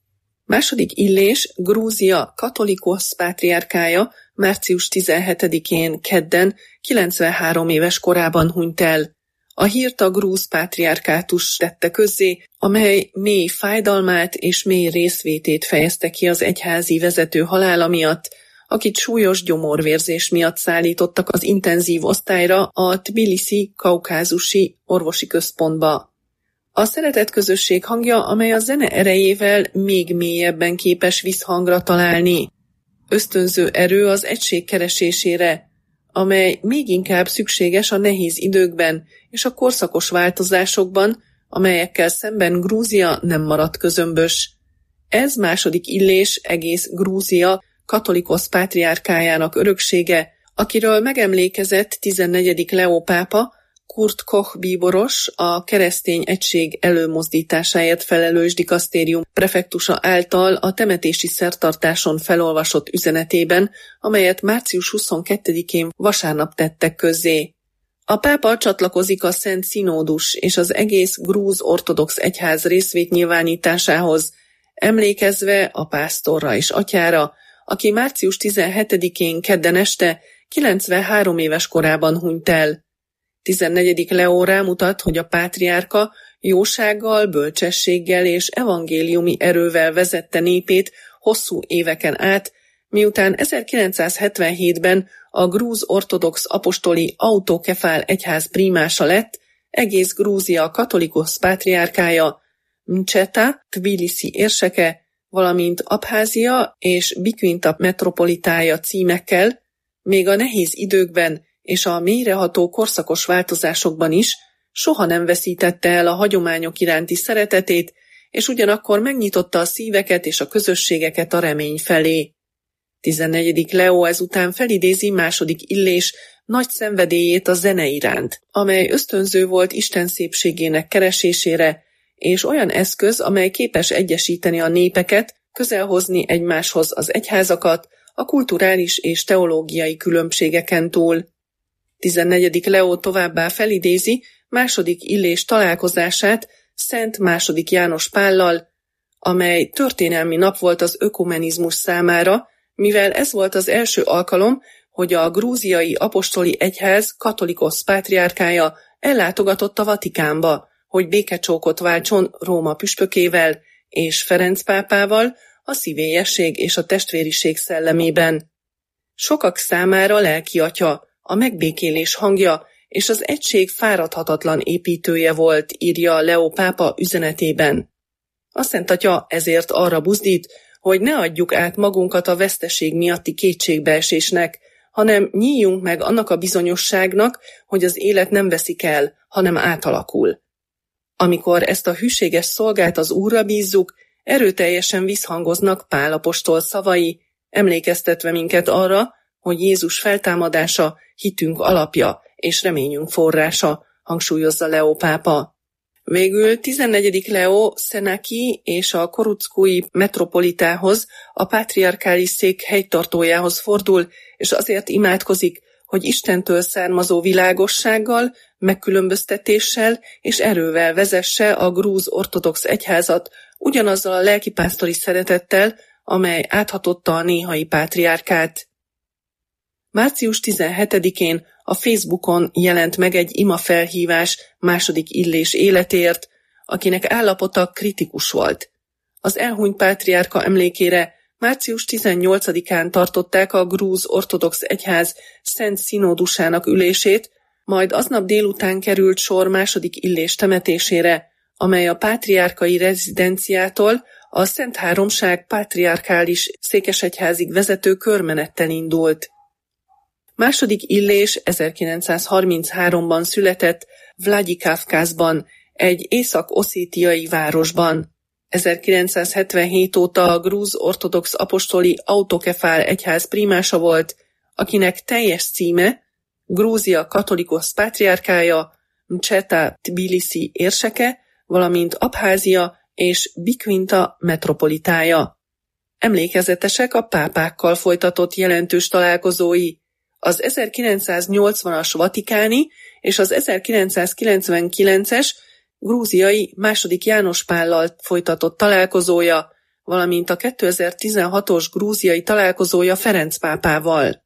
Második Illés Grúzia katolikosz pátriárkája március tizenhetedikén kedden kilencvenhárom éves korában hunyt el. A hírt a grúz pátriárkátus tette közzé, amely mély fájdalmát és mély részvétét fejezte ki az egyházi vezető halála miatt, akit súlyos gyomorvérzés miatt szállítottak az intenzív osztályra a Tbilisi kaukázusi orvosi központba. A szeretett közösség hangja, amely a zene erejével még mélyebben képes visszhangra találni. Ösztönző erő az egység keresésére, amely még inkább szükséges a nehéz időkben és a korszakos változásokban, amelyekkel szemben Grúzia nem maradt közömbös. Ez második Illés egész Grúzia katolikosz pátriárkájának öröksége, akiről megemlékezett tizennegyedik Leó pápa, Kurt Koch bíboros, a keresztény egység előmozdításáért felelős dikasztérium prefektusa által a temetési szertartáson felolvasott üzenetében, amelyet március huszonkettedikén vasárnap tettek közzé. A pápa csatlakozik a Szent Szinódus és az egész grúz ortodox egyház részvétnyilvánításához, emlékezve a pásztorra és atyára, aki március tizenhetedikén kedden este kilencvenhárom éves korában hunyt el. tizennegyedik Leó rámutat, hogy a pátriárka jósággal, bölcsességgel és evangéliumi erővel vezette népét hosszú éveken át, miután ezerkilencszázhetvenhétben a grúz ortodox apostoli autokefál egyház prímása lett, egész Grúzia katolikusz pátriárkája, Mcseta, Tbilisi érseke, valamint Abházia és Bikvinta metropolitája címekkel, még a nehéz időkben és a mélyreható korszakos változásokban is soha nem veszítette el a hagyományok iránti szeretetét, és ugyanakkor megnyitotta a szíveket és a közösségeket a remény felé. tizennegyedik Leó ezután felidézi második Illés nagy szenvedélyét a zene iránt, amely ösztönző volt Isten szépségének keresésére, és olyan eszköz, amely képes egyesíteni a népeket, közelhozni egymáshoz az egyházakat, a kulturális és teológiai különbségeken túl. tizennegyedik Leó továbbá felidézi második Illés találkozását Szent második János Pállal, amely történelmi nap volt az ökumenizmus számára, mivel ez volt az első alkalom, hogy a grúziai apostoli egyház katolikosz pátriárkája ellátogatott a Vatikánba, hogy békecsókot váltson Róma püspökével és Ferenc pápával a szívélyesség és a testvériség szellemében. Sokak számára lelki atya, a megbékélés hangja és az egység fáradhatatlan építője volt, írja Leó pápa üzenetében. A Szent Atya ezért arra buzdít, hogy ne adjuk át magunkat a veszteség miatti kétségbeesésnek, hanem nyíljunk meg annak a bizonyosságnak, hogy az élet nem veszik el, hanem átalakul. Amikor ezt a hűséges szolgát az Úrra bízzuk, erőteljesen visszhangoznak Pál apostol szavai, emlékeztetve minket arra, hogy Jézus feltámadása hitünk alapja és reményünk forrása, hangsúlyozza Leó pápa. Végül tizennegyedik Leó Szenaki és a koruckói metropolitához, a pátriarkális szék helytartójához fordul, és azért imádkozik, hogy Istentől származó világossággal, megkülönböztetéssel és erővel vezesse a grúz ortodox egyházat ugyanazzal a lelkipásztori szeretettel, amely áthatotta a néhai pátriárkát. március tizenhetedikén a Facebookon jelent meg egy imafelhívás második Illés életéért, akinek állapota kritikus volt. Az elhunyt pátriárka emlékére március tizennyolcadikán tartották a grúz ortodox egyház Szent Szinódusának ülését, majd aznap délután került sor második Illés temetésére, amely a pátriárkai rezidenciától a Szent Háromság pátriárkális székesegyházig vezető körmenettel indult. Második Illés ezerkilencszázharmincháromban született Vladikavkazban, egy észak-oszétiai városban. ezerkilencszázhetvenhét óta a grúz ortodox apostoli autokefál egyház primása volt, akinek teljes címe Grúzia katolikus pátriárkája, Mcseta Tbilisi érseke, valamint Abházia és Bikvinta metropolitája. Emlékezetesek a pápákkal folytatott jelentős találkozói, az ezerkilencszáznyolcvanas vatikáni és az ezerkilencszázkilencvenkilences grúziai második János Pállal folytatott találkozója, valamint a kétezer-tizenhatos grúziai találkozója Ferenc pápával.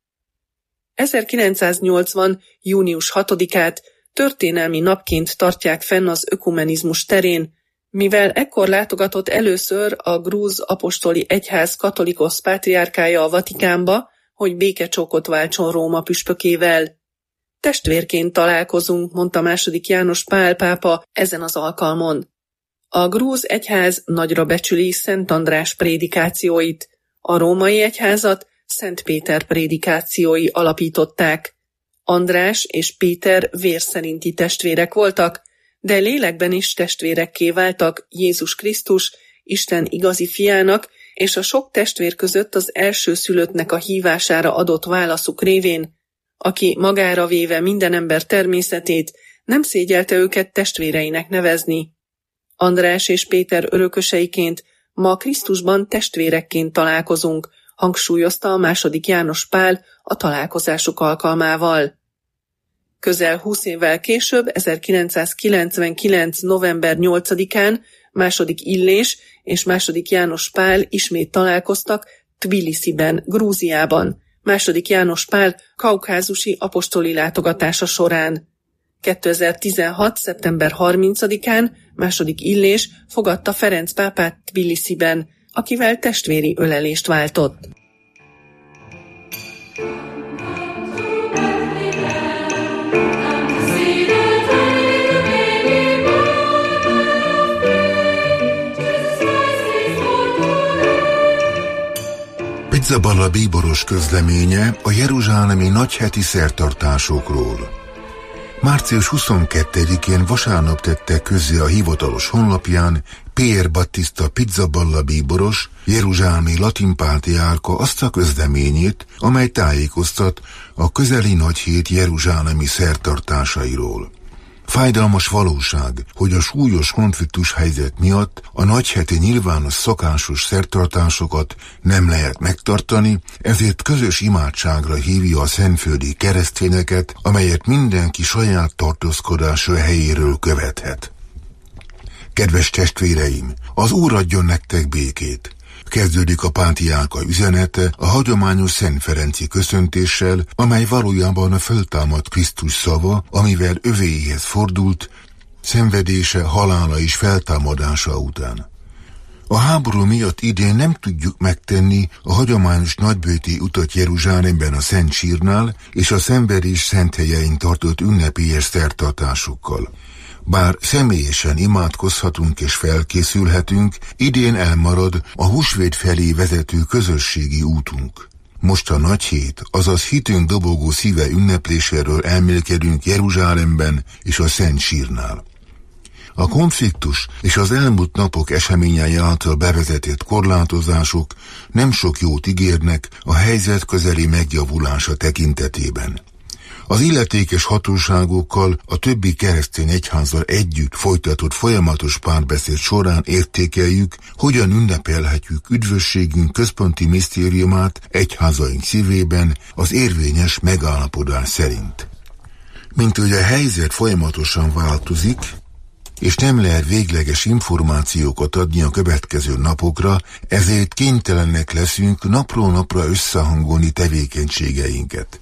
ezerkilencszáznyolcvan. június hatodikát történelmi napként tartják fenn az ökumenizmus terén, mivel ekkor látogatott először a grúz apostoli egyház katolikus pátriárkája a Vatikánba, hogy békecsókot váltson Róma püspökével. Testvérként találkozunk, mondta második János Pál pápa ezen az alkalmon. A grúz egyház nagyra becsüli Szent András prédikációit, a római egyházat Szent Péter prédikációi alapították. András és Péter vér szerinti testvérek voltak, de lélekben is testvérekké váltak Jézus Krisztus, Isten igazi fiának, és a sok testvér között az első szülöttnek a hívására adott válaszuk révén, aki magára véve minden ember természetét, nem szégyelte őket testvéreinek nevezni. András és Péter örököseiként ma Krisztusban testvérekként találkozunk, hangsúlyozta a második János Pál a találkozásuk alkalmával. Közel húsz évvel később, ezerkilencszázkilencvenkilenc. november nyolcadikán második Illés és második János Pál ismét találkoztak Tbilisiben, Grúziában, második János Pál kaukázusi apostoli látogatása során. kétezer-tizenhat. szeptember harmincadikán második Illés fogadta Ferenc pápát Tbilisiben, akivel testvéri ölelést váltott. Pizzaballa bíboros közleménye a jeruzsálemi nagyheti szertartásokról. március huszonkettedikén vasárnap tette közzé a hivatalos honlapján Pier Battista Pizzaballa bíboros, jeruzsálemi latin pátriárka azt a közleményét, amely tájékoztat a közeli nagyhét jeruzsálemi szertartásairól. Fájdalmas valóság, hogy a súlyos konfliktus helyzet miatt a nagyheti nyilvános szokásos szertartásokat nem lehet megtartani, ezért közös imádságra hívja a szentföldi keresztényeket, amelyet mindenki saját tartózkodása helyéről követhet. Kedves testvéreim, az Úr adjon nektek békét! Kezdődik a pátriárka üzenete a hagyományos Szent Ferenci köszöntéssel, amely valójában a föltámadt Krisztus szava, amivel övéihez fordult, szenvedése, halála és feltámadása után. A háború miatt idén nem tudjuk megtenni a hagyományos nagybőti utat Jeruzsálemben a Szent Sírnál és a szenvedés szent helyein tartott ünnepélyes szertartásokkal. Bár személyesen imádkozhatunk és felkészülhetünk, idén elmarad a húsvét felé vezető közösségi útunk. Most a nagyhét, azaz hitünk dobogó szíve ünnepléséről elmélkedünk Jeruzsálemben és a Szent Sírnál. A konfliktus és az elmúlt napok eseményei által bevezetett korlátozások nem sok jót ígérnek a helyzet közeli megjavulása tekintetében. Az illetékes hatóságokkal, a többi keresztény egyházzal együtt folytatott folyamatos párbeszéd során értékeljük, hogyan ünnepelhetjük üdvösségünk központi misztériumát egyházaink szívében az érvényes megállapodás szerint. Mint hogy a helyzet folyamatosan változik, és nem lehet végleges információkat adni a következő napokra, ezért kénytelenek leszünk napról napra összehangolni tevékenységeinket.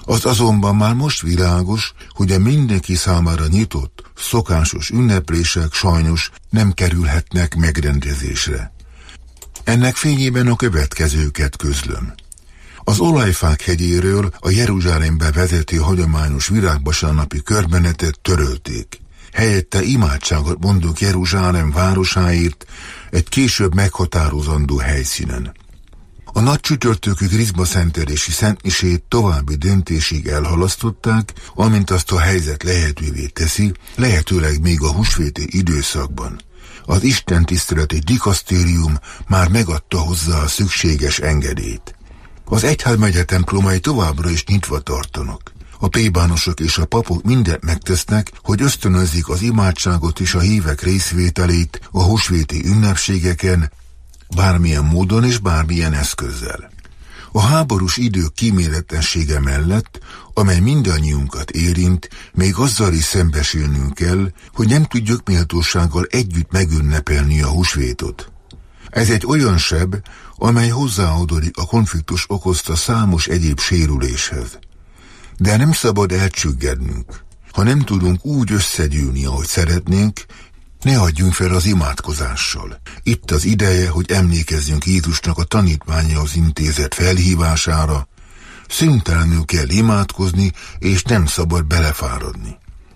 Az azonban már most világos, hogy a mindenki számára nyitott, szokásos ünneplések sajnos nem kerülhetnek megrendezésre. Ennek fényében a következőket közlöm. Az Olajfák hegyéről a Jeruzsálembe vezető hagyományos virágvasárnapi körbenetet törölték. Helyette imádságot mondunk Jeruzsálem városáért egy később meghatározandó helyszínen. A nagy csütörtökű krizmaszentelési szentmisét további döntésig elhalasztották, amint azt a helyzet lehetővé teszi, lehetőleg még a húsvéti időszakban. Az istentiszteleti dikasztérium már megadta hozzá a szükséges engedélyt. Az egyházmegye templomai továbbra is nyitva tartanak. A plébánosok és a papok mindent megtesznek, hogy ösztönözzék az imádságot és a hívek részvételét a húsvéti ünnepségeken, bármilyen módon és bármilyen eszközzel. A háborús idők kíméletlensége mellett, amely mindannyiunkat érint, még azzal is szembesülnünk kell, hogy nem tudjuk méltósággal együtt megünnepelni a húsvétot. Ez egy olyan seb, amely hozzáadódik a konfliktus okozta számos egyéb sérüléshez. De nem szabad elcsüggednünk. Ha nem tudunk úgy összegyűlni, ahogy szeretnénk, ne adjunk fel az imádkozással. Itt az ideje, hogy emlékezzünk Jézusnak a tanítványaihoz intézett felhívására. Szüntelenül kell imádkozni, és nem szabad belefáradni.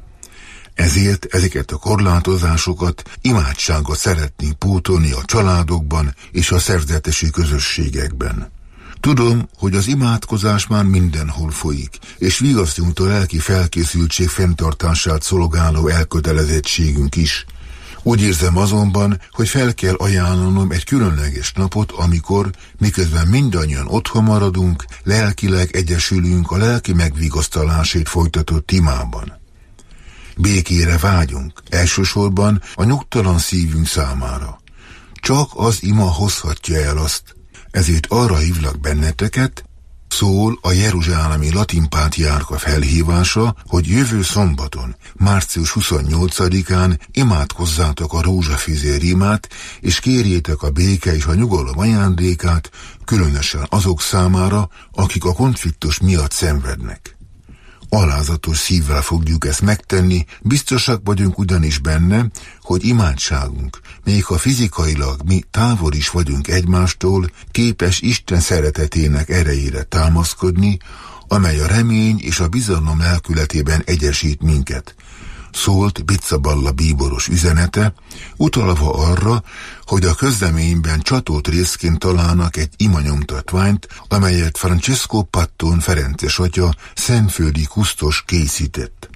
Ezért ezeket a korlátozásokat imádsággal szeretnénk pótolni a családokban és a szerzetesi közösségekben. Tudom, hogy az imádkozás már mindenhol folyik, és vigasztunk a lelki felkészültség fenntartását szolgáló elkötelezettségünk is. Úgy érzem azonban, hogy fel kell ajánlanom egy különleges napot, amikor, miközben mindannyian otthon maradunk, lelkileg egyesülünk a lelki megvigasztalásét folytatott imában. Békére vágyunk, elsősorban a nyugtalan szívünk számára. Csak az ima hozhatja el azt. Ezért arra hívlak benneteket, szól a jeruzsálemi latin pátriárka felhívása, hogy jövő szombaton, március huszonnyolcadikán imádkozzátok a rózsafűzér imát, és kérjétek a béke és a nyugalom ajándékát, különösen azok számára, akik a konfliktus miatt szenvednek. Alázatos szívvel fogjuk ezt megtenni, biztosak vagyunk ugyanis benne, hogy imádságunk, még ha fizikailag mi távol is vagyunk egymástól, képes Isten szeretetének erejére támaszkodni, amely a remény és a bizalom lelkületében egyesít minket. Szólt Pizzaballa bíboros üzenete, utalva arra, hogy a közleményben csatolt részként találnak egy imanyomtatványt, amelyet Francesco Patton ferences atya szentföldi kusztos készített.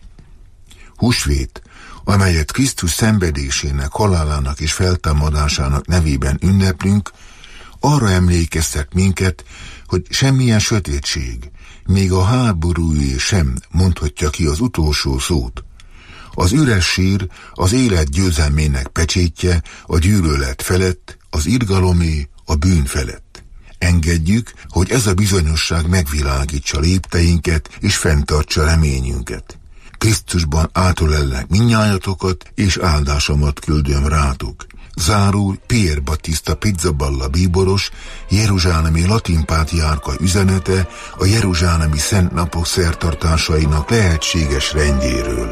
Húsvét, amelyet Krisztus szenvedésének, halálának és feltámadásának nevében ünneplünk, arra emlékeztet minket, hogy semmilyen sötétség, még a háborúé sem mondhatja ki az utolsó szót. Az üres sír az élet győzelmének pecsétje a gyűlölet felett, az irgalomé a bűn felett. Engedjük, hogy ez a bizonyosság megvilágítsa lépteinket és fenntartsa reményünket. Krisztusban átölellek mindnyájatokat, és áldásomat küldöm rátok. Zárul Pier Battista Pizzaballa bíboros, jeruzsálemi latin pátriárka üzenete a jeruzsálemi szent napok szertartásainak lehetséges rendjéről.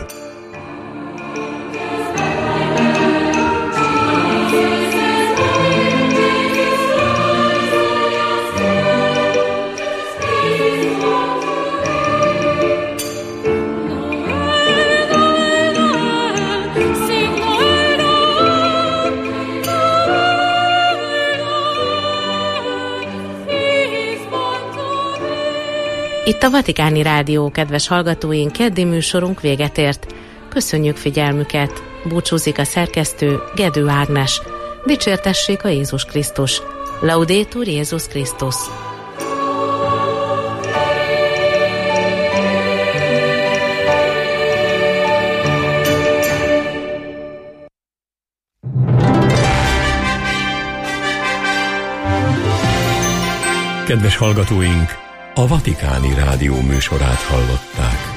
Itt a Vatikáni Rádió, kedves hallgatóink, keddi műsorunk véget ért. Köszönjük figyelmüket! Búcsúzik a szerkesztő, Gedő Ágnes. Dicsértessék a Jézus Krisztus! Laudetur Jézus Krisztus! Kedves hallgatóink! A Vatikáni Rádió műsorát hallották.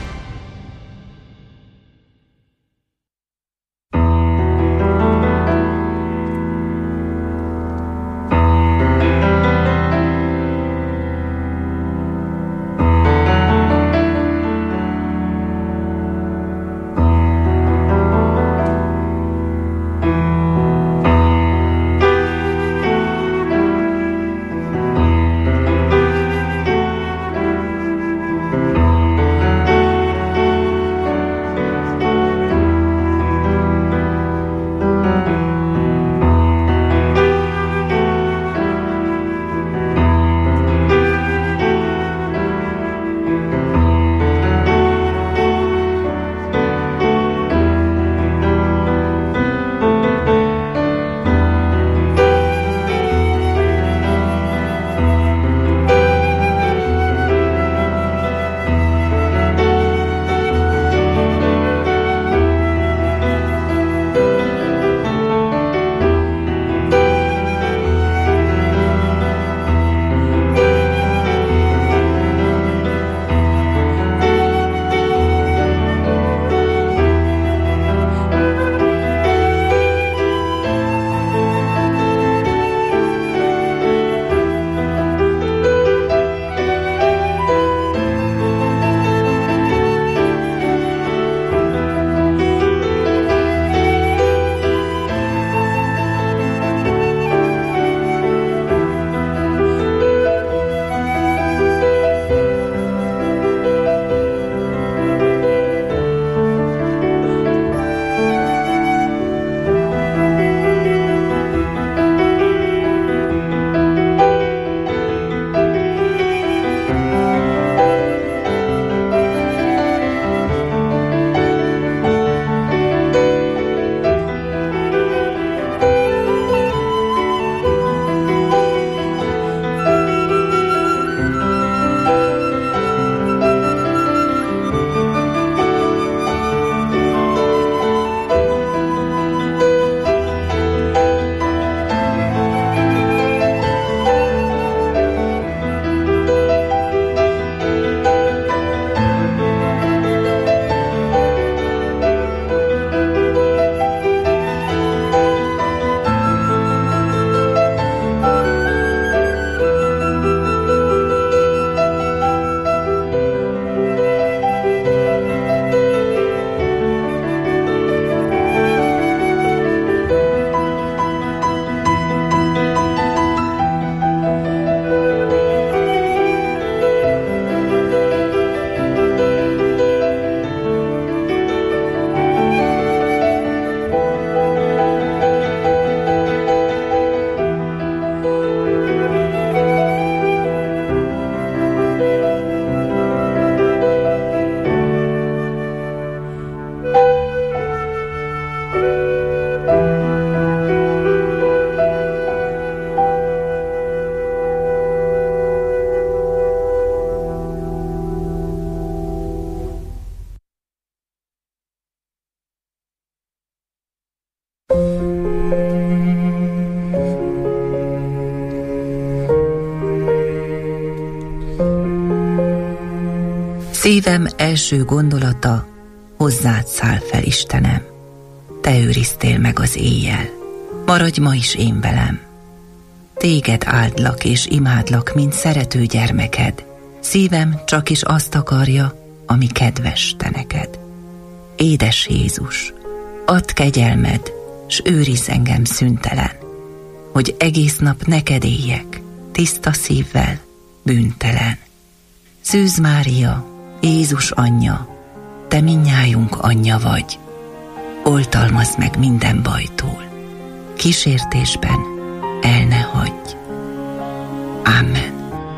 Szívem első gondolata, hozzád száll fel, Istenem. Te őriztél meg az éjjel, maradj ma is én velem. Téged áldlak és imádlak, mint szerető gyermeked. Szívem csak is azt akarja, ami kedves te neked. Édes Jézus, add kegyelmed, s őrizz engem szüntelen, hogy egész nap neked éljek, tiszta szívvel, bűntelen. Szűz Mária, Jézus anyja, te mindnyájunk anyja vagy, oltalmazd meg minden bajtól, kísértésben el ne hagyj. Amen.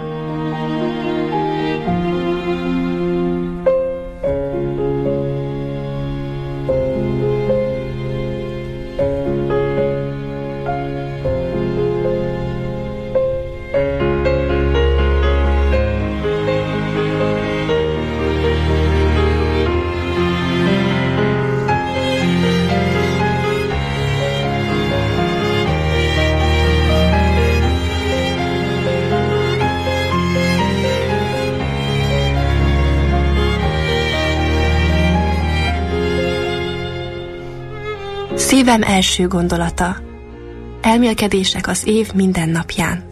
Szívem első gondolata. Elmélkedések az év minden napján.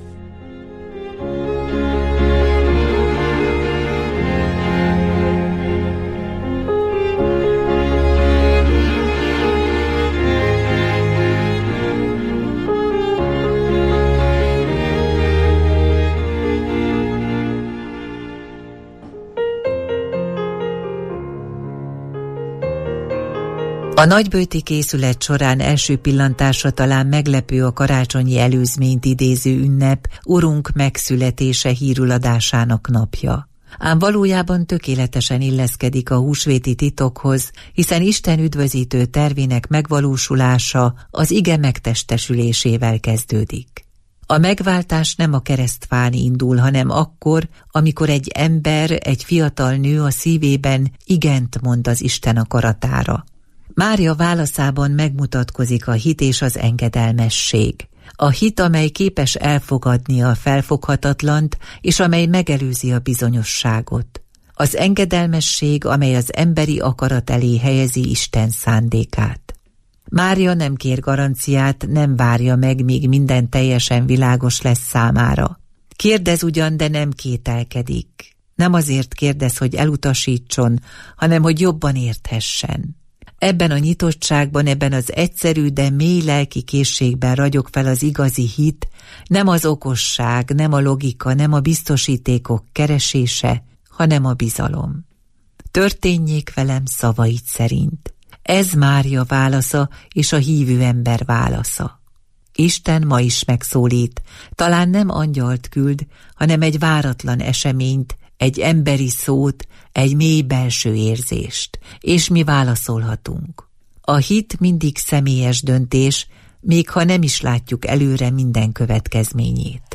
A nagyböjti készület során első pillantásra talán meglepő a karácsonyi előzményt idéző ünnep, Urunk megszületése hírüladásának napja. Ám valójában tökéletesen illeszkedik a húsvéti titokhoz, hiszen Isten üdvözítő tervének megvalósulása az ige megtestesülésével kezdődik. A megváltás nem a keresztfán indul, hanem akkor, amikor egy ember, egy fiatal nő a szívében igent mond az Isten akaratára. Mária válaszában megmutatkozik a hit és az engedelmesség. A hit, amely képes elfogadni a felfoghatatlant, és amely megelőzi a bizonyosságot. Az engedelmesség, amely az emberi akarat elé helyezi Isten szándékát. Mária nem kér garanciát, nem várja meg, míg minden teljesen világos lesz számára. Kérdez ugyan, de nem kételkedik. Nem azért kérdez, hogy elutasítson, hanem hogy jobban érthessen. Ebben a nyitottságban, ebben az egyszerű, de mély lelki készségben ragyog fel az igazi hit, nem az okosság, nem a logika, nem a biztosítékok keresése, hanem a bizalom. Történjék velem szavaid szerint. Ez Mária válasza és a hívő ember válasza. Isten ma is megszólít, talán nem angyalt küld, hanem egy váratlan eseményt, egy emberi szót, egy mély belső érzést, és mi válaszolhatunk. A hit mindig személyes döntés, még ha nem is látjuk előre minden következményét.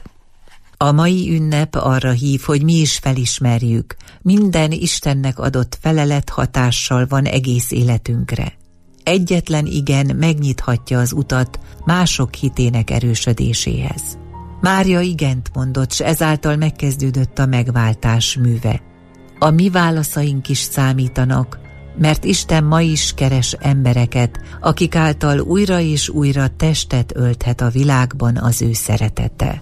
A mai ünnep arra hív, hogy mi is felismerjük, minden Istennek adott felelet hatással van egész életünkre. Egyetlen igen megnyithatja az utat mások hitének erősödéséhez. Mária igent mondott, s ezáltal megkezdődött a megváltás műve. A mi válaszaink is számítanak, mert Isten ma is keres embereket, akik által újra és újra testet ölthet a világban az ő szeretete.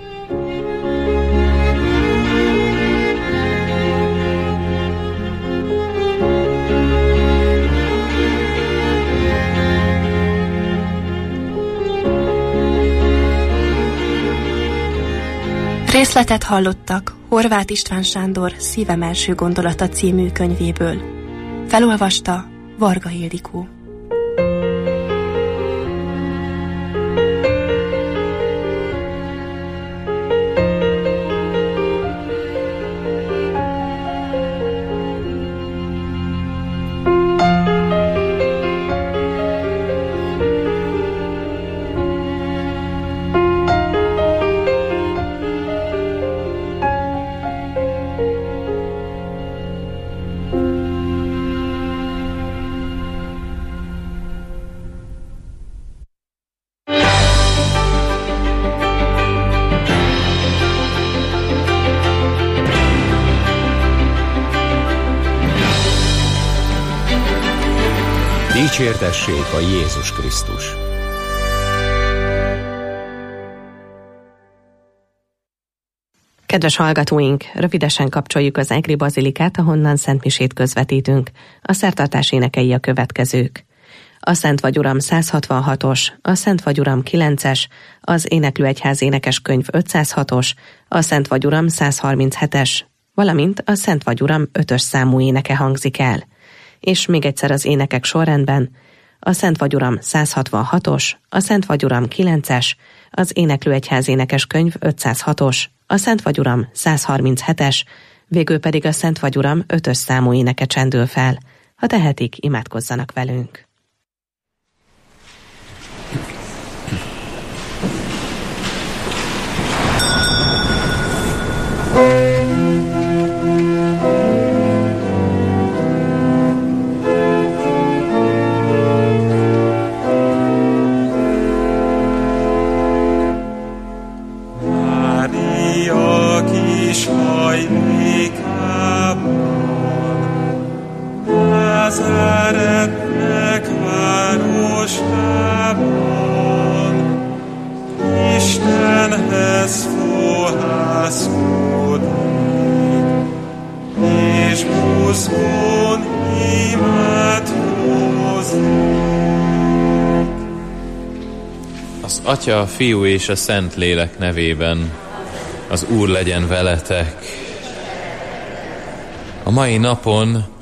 Részletet hallottak Horváth István Sándor Szívem első gondolata című könyvéből. Felolvasta Varga Ildikó. Dicsértessék a Jézus Krisztus! Kedves hallgatóink, rövidesen kapcsoljuk az Egri Bazilikát, ahonnan szentmisét közvetítünk. A szertartás énekei a következők. A Szent vagy Uram száz hatvanhatos, a Szent vagy Uram kilences, az Éneklőegyház énekeskönyv ötszázhatos, a Szent vagy Uram száz harminchetes, valamint a Szent vagy Uram ötös számú éneke hangzik el. És még egyszer az énekek sorrendben: a Szent vagy Uram száz hatvanhatos, a Szent vagy Uram kilences, az Éneklőegyház énekeskönyv ötszázhatos, a Szent vagy Uram száz harminchetes, végül pedig a Szent vagy Uram ötös számú éneke csendül fel. Ha tehetik, imádkozzanak velünk. Názáretnek városában Istenhez fohászkodik, és buzgón imádkozik. Az Atya, a Fiú és a Szentlélek nevében. Az Úr legyen veletek. A mai napon